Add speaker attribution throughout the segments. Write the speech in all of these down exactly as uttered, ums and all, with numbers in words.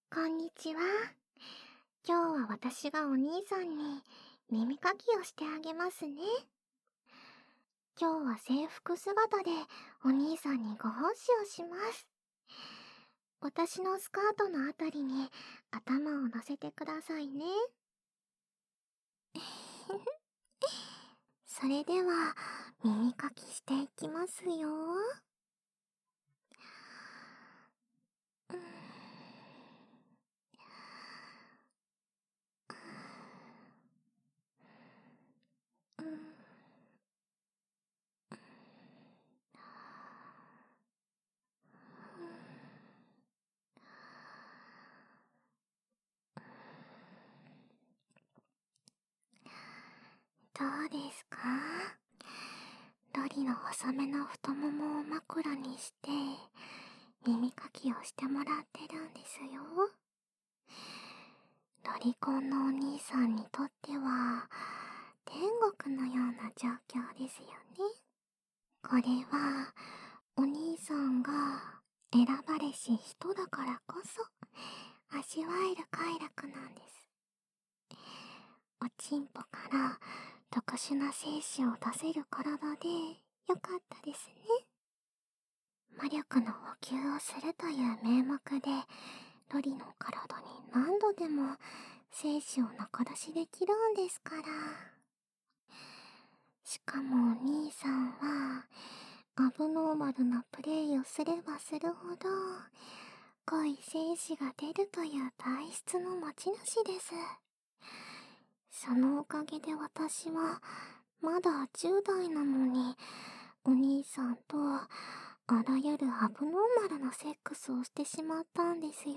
Speaker 1: こんにちは。今日は私がお兄さんに耳かきをしてあげますね。今日は制服姿でお兄さんにご奉仕をします。私のスカートのあたりに頭を乗せてくださいね。それでは耳かきしていきますよ。うん、うん、どうですか？ロリの細めの太ももを枕にして耳かきをしてもらってるんですよ。ロリコンのお兄さんにとっては天国のような状況ですよね。これはお兄さんが選ばれし人だからこそ味わえる快楽なんです。おちんぽから特殊な精子を出せる体でよかったですね。魔力の補給をするという名目でロリの体に何度でも精子を中出しできるんですから。しかもお兄さんはアブノーマルなプレイをすればするほど濃い精子が出るという体質の持ち主です。そのおかげで私はまだじゅう代なのにお兄さんとあらゆるアブノーマルなセックスをしてしまったんですよ。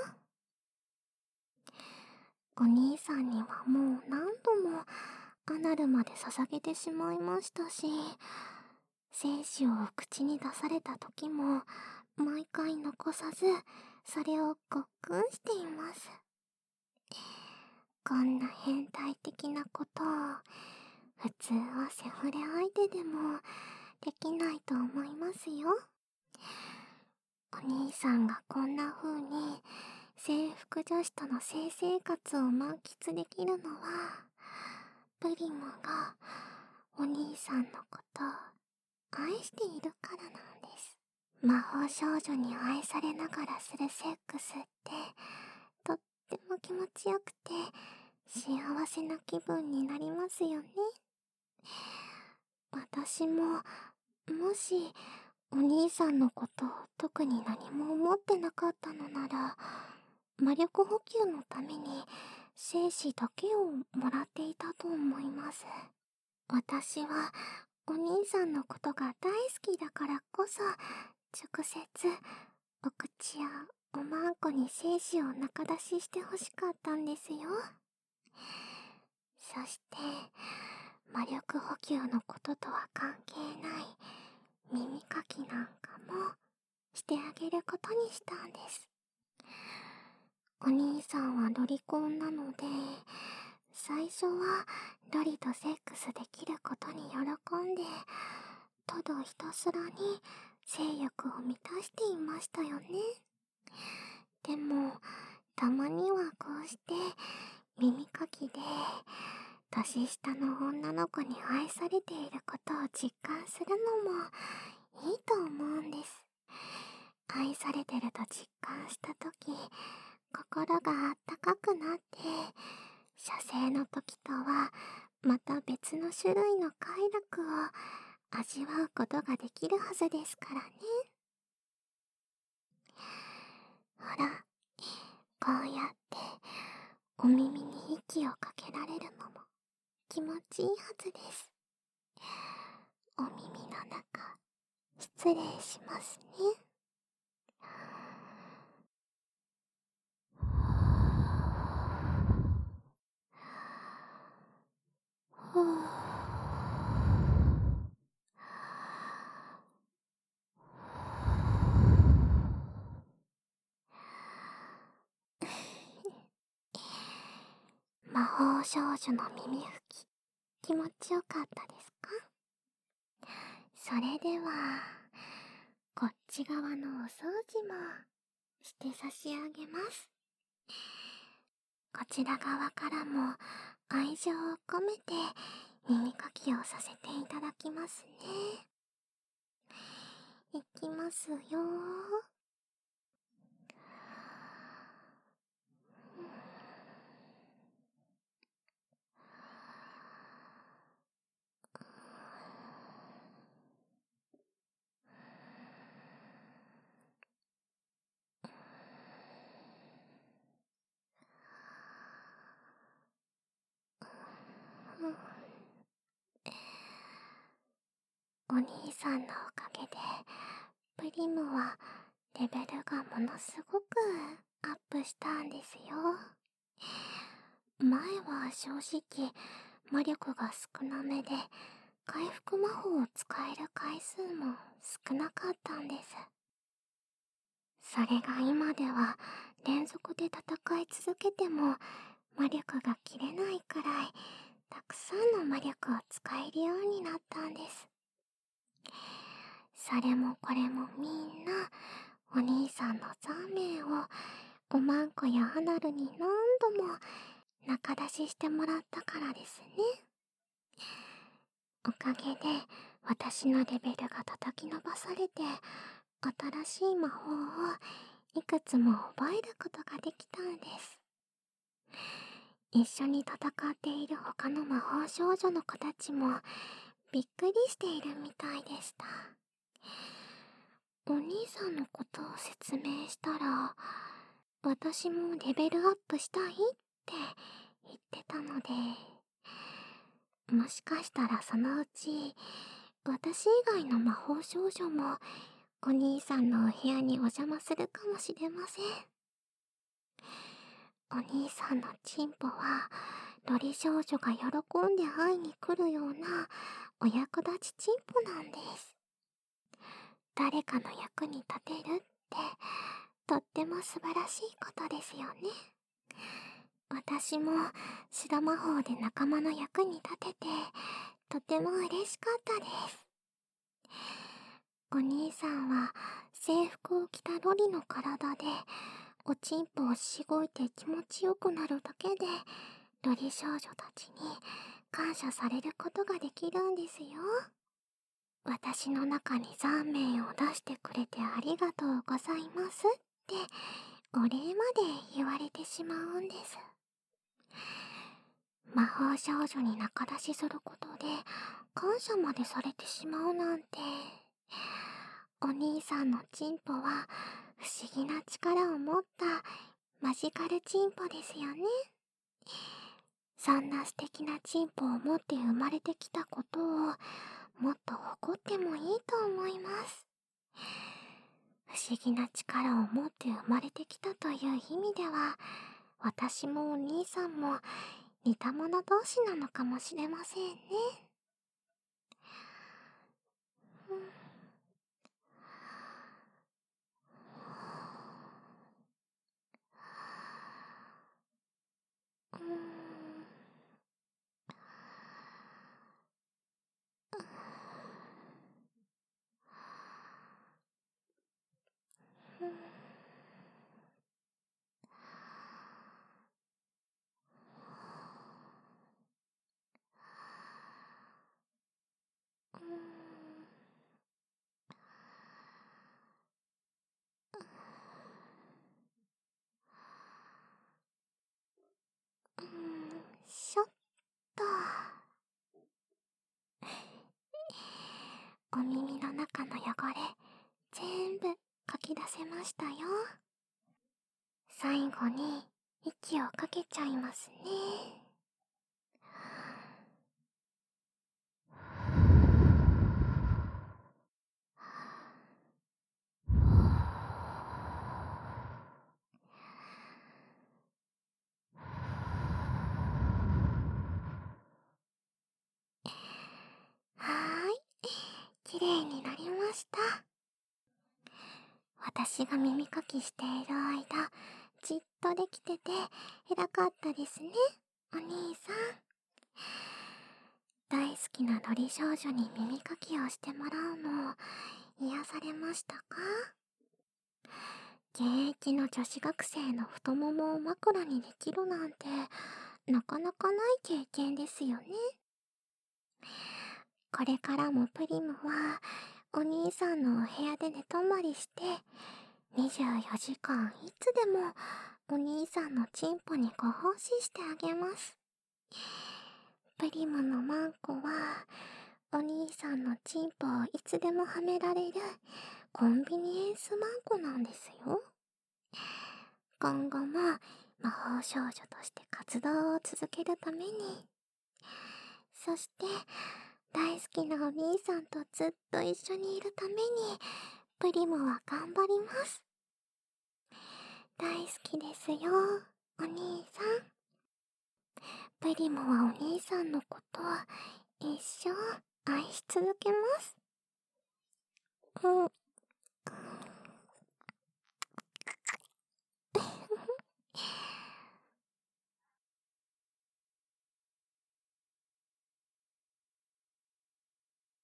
Speaker 1: お兄さんにはもう何度もアナルまで捧げてしまいましたし、精子を口に出された時も毎回残さずそれをごっくんしています。こんな変態的なことを普通はセフレ相手でもできないと思いますよ。お兄さんがこんな風に制服女子との性生活を満喫できるのはプリモがお兄さんのことを愛しているからなんです。魔法少女に愛されながらするセックスってとっても気持ちよくて幸せな気分になりますよね。私ももしお兄さんのことを特に何も思ってなかったのなら魔力補給のために精子だけをもらっていたと思います。私はお兄さんのことが大好きだからこそ直接お口やおまんこに精子を中出ししてほしかったんですよ。そして魔力補給のこととは関係ない耳かきなんかもしてあげることにしたんです。お兄さんはロリコンなので最初はロリとセックスできることに喜んでただひたすらに性欲を満たしていましたよね。でもたまにはこうして耳かきで年下の女の子に愛されていることを実感するのもいいと思うんです。愛されてると実感したとき心があったかくなって射精の時とはまた別の種類の快楽を味わうことができるはずですからね。ほら、こうやってお耳に息をかけられるのも気持ちいいはずです。お耳の中失礼しますね。ふぅ魔法少女の耳拭き気持ちよかったですか？それではこっち側のお掃除もして差し上げます。 こちら側からも愛情を込めて耳かきをさせていただきますね。いきますよー。お兄さんのおかげでプリムはレベルがものすごくアップしたんですよ。前は正直魔力が少なめで回復魔法を使える回数も少なかったんです。それが今では連続で戦い続けても魔力が切れないくらいたくさんの魔力を使えるようになったんです。それもこれもみんなお兄さんのザーメンをおまんこやアナルに何度も仲出ししてもらったからですね。おかげで私のレベルが叩き伸ばされて新しい魔法をいくつも覚えることができたんです。一緒に戦っている他の魔法少女の子たちもびっくりしているみたいでした。お兄さんのことを説明したら、私もレベルアップしたいって言ってたので、もしかしたらそのうち私以外の魔法少女もお兄さんのお部屋にお邪魔するかもしれません。お兄さんのチンポはロリ少女が喜んで会いに来るようなお役立ちチンポなんです。誰かの役に立てるってとっても素晴らしいことですよね。私も白魔法で仲間の役に立ててとても嬉しかったです。お兄さんは制服を着たロリの体でおちんぽをしごいて気持ちよくなるだけでロリ少女たちに感謝されることができるんですよ。私の中にザーメンを出してくれてありがとうございますってお礼まで言われてしまうんです。魔法少女に仲出しすることで感謝までされてしまうなんて。お兄さんのチンポは不思議な力を持ったマジカルチンポですよね。そんな素敵なチンポを持って生まれてきたことをもっと誇ってもいいと思います。不思議な力を持って生まれてきたという意味では、私もお兄さんも似た者同士なのかもしれませんね。うーんうーんうーんしょっとお耳の中の汚れ全部かき出せましたよ。最後に息をかけちゃいますね。はーい、きれいになりました。私が耳かきしている間、じっとできてて偉かったですね、お兄さん。大好きなロリ少女に耳かきをしてもらうの癒されましたか？現ちの女子学生の太ももを枕にできるなんて、なかなかない経験ですよね。これからもプリムは、お兄さんのお部屋で寝泊まりして、にじゅうよじかんいつでもお兄さんのチンポにご奉仕してあげます。プリムのマンコは、お兄さんのチンポをいつでもはめられるコンビニエンスマンコなんですよ。今後も魔法少女として活動を続けるために、そして大好きなお兄さんとずっと一緒にいるために、プリムは頑張ります。大好きですよ、お兄さん。プリムはお兄さんのことを一生愛し続けます。うん。